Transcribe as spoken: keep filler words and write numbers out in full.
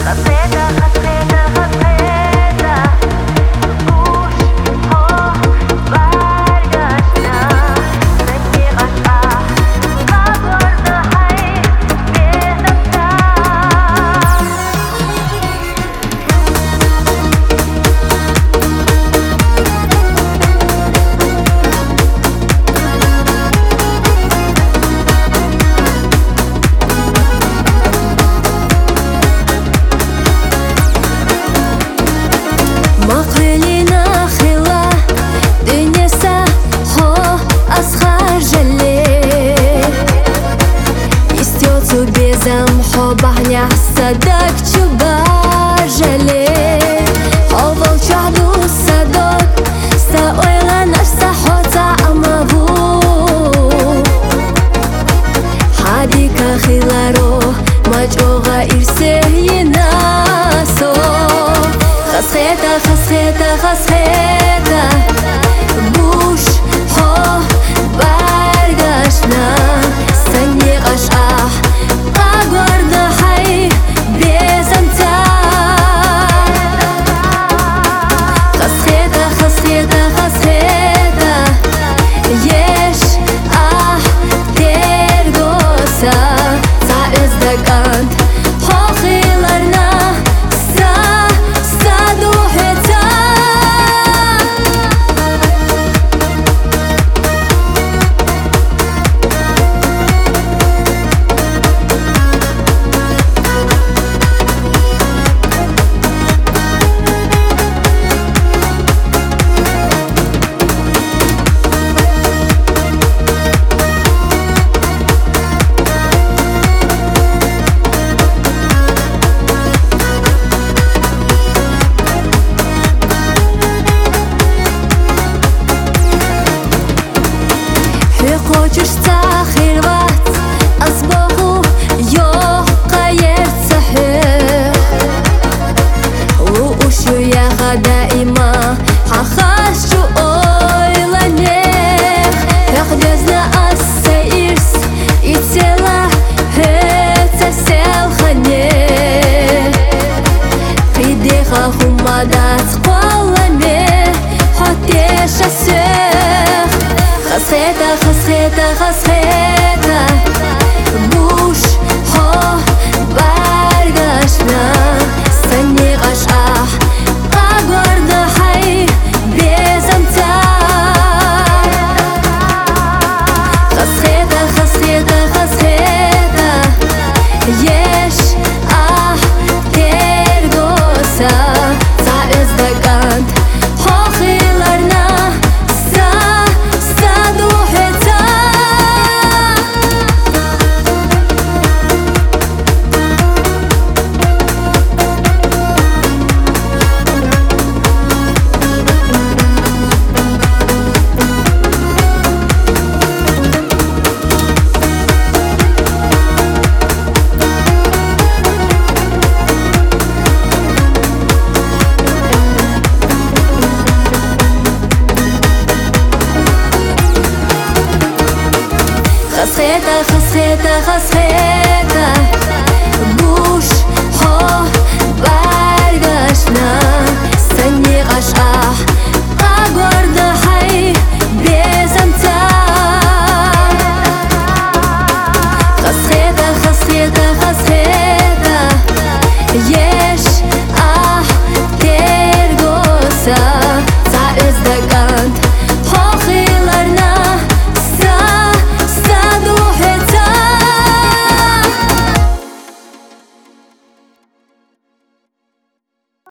Bahnya sadak chuba jale Oval chahdu sadok Sa oila nafsa hota amavu Hadika khilaro Maj'oga irse yinaso Khaskheta khaskheta khaskheta Bush ho bargashna Sani qash'ah Хочешь сахирват أصبحوا يوقع يرتحل وأشو يا دائما حخاشو أويلانيخ يخدزنا السيرس يتلا هتا سيلخانيخ قيديخا خمادات قوالاني حتيش السيخ خسيتا خسيتا خسيتا Bush ho bargashna Sani qash'ah Agorda hay bezamta Khaskheta khaskheta khaskheta Yesh ah tergosa Ta izdagant Hoqilarna خسخيتا خسخيتا خسخيتا Bush ho bargashna Sani qash'ah Agorda hay bezamta Khaskheta khaskheta khaskheta